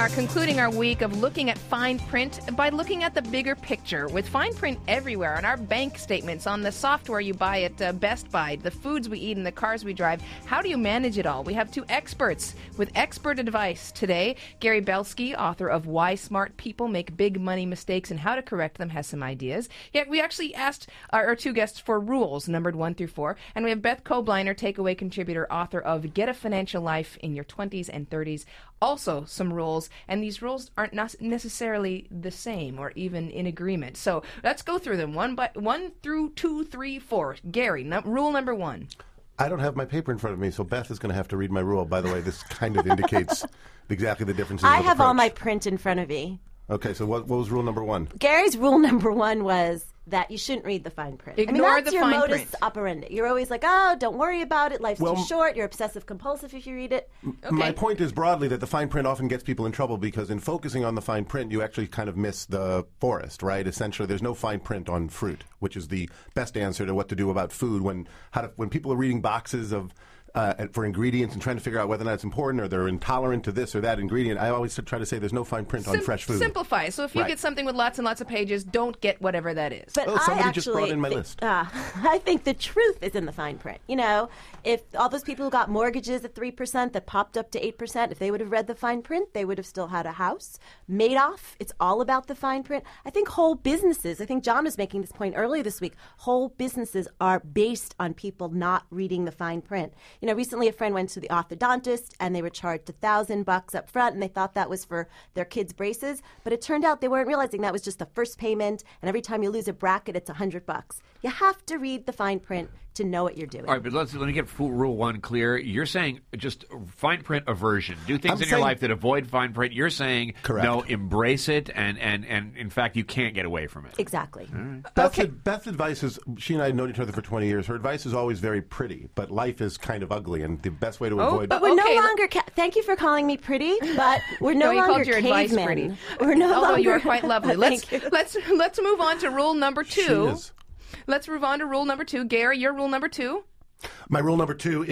are concluding our week of looking at fine print by looking at the bigger picture. With fine print everywhere on our bank statements, on the software you buy at Best Buy, the foods we eat and the cars we drive, how do you manage it all? We have two experts with expert advice today. Gary Belsky, author of Why Smart People Make Big Money Mistakes and How to Correct Them, has some ideas. Yeah, we actually asked our two guests for rules, numbered 1 through 4. And we have Beth Kobliner, takeaway contributor, author of Get a Financial Life in Your 20s and 30s. Also some rules, and these rules aren't necessarily the same or even in agreement. So let's go through them one through 2, 3, 4. Gary, rule number 1. I don't have my paper in front of me, so Beth is going to have to read my rule. By the way, this kind of indicates exactly the differences. I have all my print in front of me. Okay, so what was rule number 1? Gary's rule number 1 was that you shouldn't read the fine print. Ignore that's the your fine modus print. operandi. You're always like, oh, don't worry about it. Life's too short. You're obsessive compulsive if you read it. Okay. My point is broadly that the fine print often gets people in trouble because in focusing on the fine print, you actually kind of miss the forest, right? Essentially, there's no fine print on fruit, which is the best answer to what to do about food when people are reading boxes of for ingredients and trying to figure out whether or not it's important or they're intolerant to this or that ingredient. I always try to say there's no fine print on fresh food. Simplify. So if you get something with lots and lots of pages, don't get whatever that is. But somebody just brought in my list. I think the truth is in the fine print. You know, if all those people who got mortgages at 3% that popped up to 8%, if they would have read the fine print, they would have still had a house. Madoff, it's all about the fine print. I think whole businesses, I think John was making this point earlier this week, whole businesses are based on people not reading the fine print. You know, recently a friend went to the orthodontist and they were charged $1,000 up front and they thought that was for their kids' braces, but it turned out they weren't realizing that was just the first payment, and every time you lose a bracket, it's $100. You have to read the fine print to know what you're doing. All right, but let me get rule 1 clear. You're saying just fine print aversion. Do things in your life that avoid fine print. You're saying correct. No, embrace it, and in fact, you can't get away from it. Exactly. Beth's advice is, she and I have known each other for 20 years. Her advice is always very pretty, but life is kind of ugly, and the best way to avoid... But we're no longer... thank you for calling me pretty, but we're no longer called your advice pretty. We're no Although longer... you are quite lovely. Let's move on to rule number 2. She is. Let's move on to rule number 2. Gary, your rule number 2? My rule number 2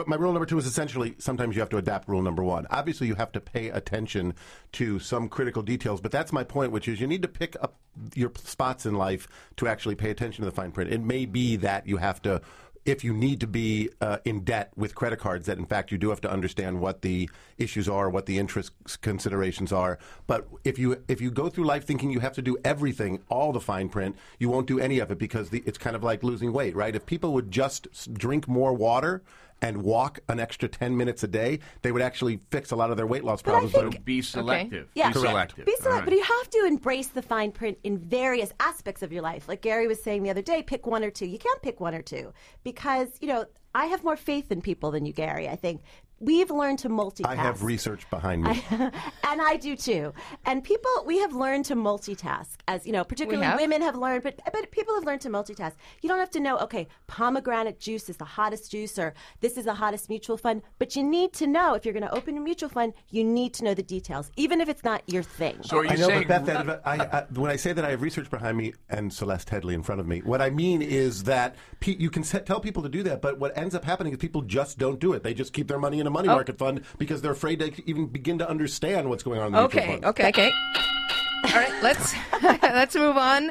is essentially sometimes you have to adapt rule number 1. Obviously, you have to pay attention to some critical details, but that's my point, which is you need to pick up your spots in life to actually pay attention to the fine print. It may be that you have to, if you need to be in debt with credit cards, that in fact you do have to understand what the issues are, what the interest considerations are. But if you go through life thinking you have to do everything, all the fine print, you won't do any of it because it's kind of like losing weight, right? If people would just drink more water and walk an extra 10 minutes a day, they would actually fix a lot of their weight loss problems. So be selective. Okay. Yeah. Be selective. Be selective, but you have to embrace the fine print in various aspects of your life. Like Gary was saying the other day, pick 1 or 2. You can't pick 1 or 2 because, you know, I have more faith in people than you, Gary. I think we've learned to multitask. I have research behind me. And I do too. And we have learned to multitask, as you know, particularly women have learned, but people have learned to multitask. You don't have to know, okay, pomegranate juice is the hottest juice or this is the hottest mutual fund, but you need to know, if you're going to open a mutual fund, you need to know the details, even if it's not your thing. So are you I know, saying... but Beth, when I say that I have research behind me and Celeste Headley in front of me, what I mean is that you can tell people to do that, but what ends up happening is people just don't do it. They just keep their money in a money market fund because they're afraid to even begin to understand what's going on in the mutual funds. Okay. All right, let's move on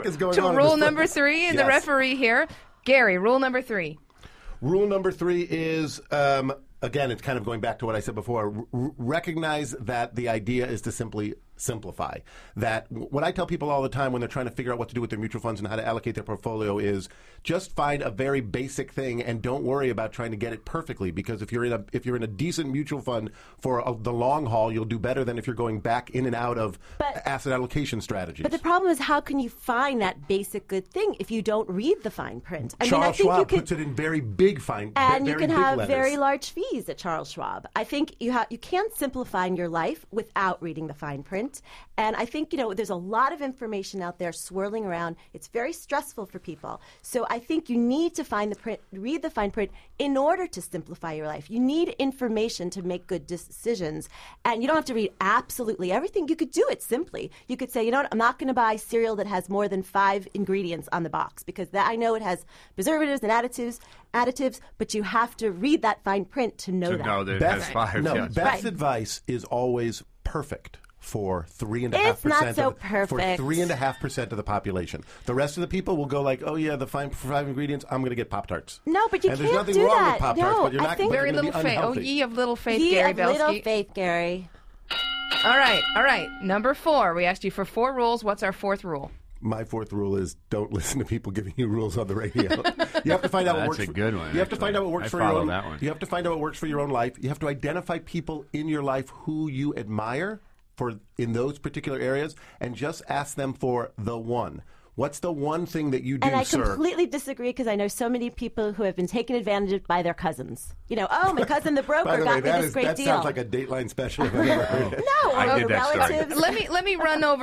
to rule number 3 and the referee here. Gary, rule number 3. Rule number 3 is, again, it's kind of going back to what I said before. Recognize that the idea is to simply simplify. That what I tell people all the time when they're trying to figure out what to do with their mutual funds and how to allocate their portfolio is just find a very basic thing and don't worry about trying to get it perfectly, because if you're in a decent mutual fund for the long haul, you'll do better than if you're going back in and out of asset allocation strategies. But the problem is, how can you find that basic good thing if you don't read the fine print? Charles Schwab puts it in very big fine, and you can have letters. Very large fees at Charles Schwab. I think you can't simplify in your life without reading the fine print. And I think, there's a lot of information out there swirling around. It's very stressful for people. So I think you need to read the fine print in order to simplify your life. You need information to make good decisions. And you don't have to read absolutely everything. You could do it simply. You could say, I'm not going to buy cereal that has more than 5 ingredients on the box because I know it has preservatives and additives, but you have to read that fine print to know that. Beth's advice is always perfect for 3.5%. It's not so for perfect. 3.5% of the population. The rest of the people will go like, oh yeah, the five ingredients. I'm going to get Pop-Tarts. No, but you and can't there's nothing do wrong that. with Pop-Tarts, No, but you're I not think Very going to be little faith. Oh, unhealthy. ye of little faith, Ye Gary of little Belsky. faith, Gary. All right. Number 4. We asked you for 4 rules. What's our 4th rule? My 4th rule is don't listen to people giving you rules on the radio. You have to find out what works. That's a good one. You have to find out what works for your own. That one. You have to find out what works for your own life. You have to identify people in your life who you admire in those particular areas, and just ask them for the one. What's the one thing that you do, And I sir? completely disagree because I know so many people who have been taken advantage of by their cousins. You know, oh, my cousin the broker By the way, got me this great that deal. sounds like a Dateline special if I've ever heard it. No, I or did that story. relatives. Let me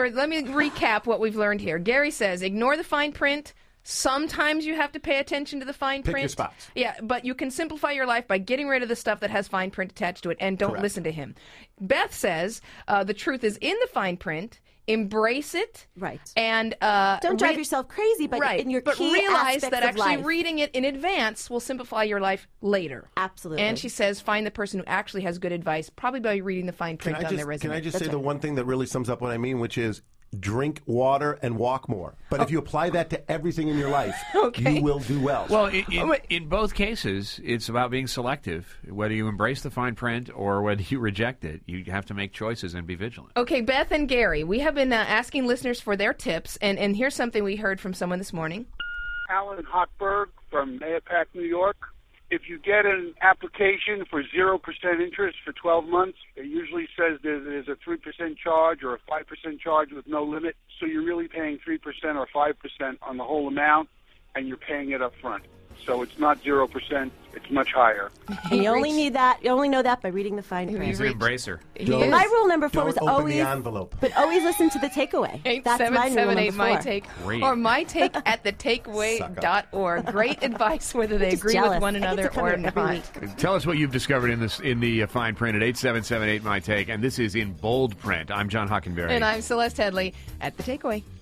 recap what we've learned here. Gary says, ignore the fine print. Sometimes you have to pay attention to the fine Pick print. your spots. Yeah, but you can simplify your life by getting rid of the stuff that has fine print attached to it, and don't Correct. listen to him. Beth says the truth is in the fine print. Embrace it. Right. And Don't drive yourself crazy, but in your but key realize aspects that of actually life. reading it in advance will simplify your life later. Absolutely. And she says find the person who actually has good advice, probably by reading the fine print on their resume. Can I just say the one thing that really sums up what I mean, which is drink water and walk more. But if you apply that to everything in your life, you will do well. Well, in both cases, it's about being selective. Whether you embrace the fine print or whether you reject it, you have to make choices and be vigilant. Okay, Beth and Gary, we have been asking listeners for their tips, and here's something we heard from someone this morning. Alan Hochberg from Mayapack, New York. If you get an application for 0% interest for 12 months, it usually says there's a 3% charge or a 5% charge with no limit. So you're really paying 3% or 5% on the whole amount, and you're paying it up front. So it's not 0%, it's much higher. And you only need that. You only know that by reading the fine print. He's an embracer. And my rule number 4 was Don't open always the envelope. but always listen to the takeaway. That's my rule number 4. My take Great. or my take at thetakeaway.org. Great advice whether they Just agree jealous. with one I get to another come or here every not. week. Tell us what you've discovered in the fine print at 877-8 My Take, and this is in bold print. I'm John Hockenberry. And I'm Celeste Headley at The Takeaway.